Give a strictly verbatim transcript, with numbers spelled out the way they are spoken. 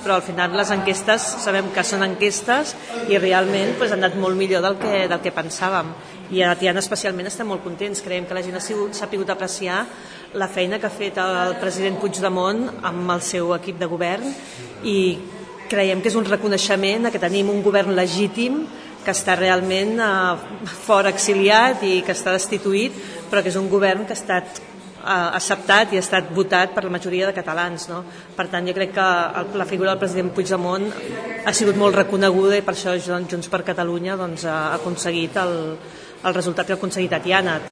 però al final les enquestes sabem que són enquestes i realment doncs, han anat molt millor del que, del que pensàvem. I a Tiana especialment estem molt contents, creiem que la gent ha sigut, s'ha pogut apreciar la feina que ha fet el president Puigdemont amb el seu equip de govern i creiem que és un reconeixement que tenim un govern legítim que està realment eh, fora exiliat i que està destituït, però que és un govern que ha estat eh, acceptat i ha estat votat per la majoria de catalans, no? Per tant, jo crec que el, la figura del president Puigdemont ha sigut molt reconeguda i per això Junts per Catalunya doncs, ha aconseguit el, el resultat que ha aconseguit a Tiana.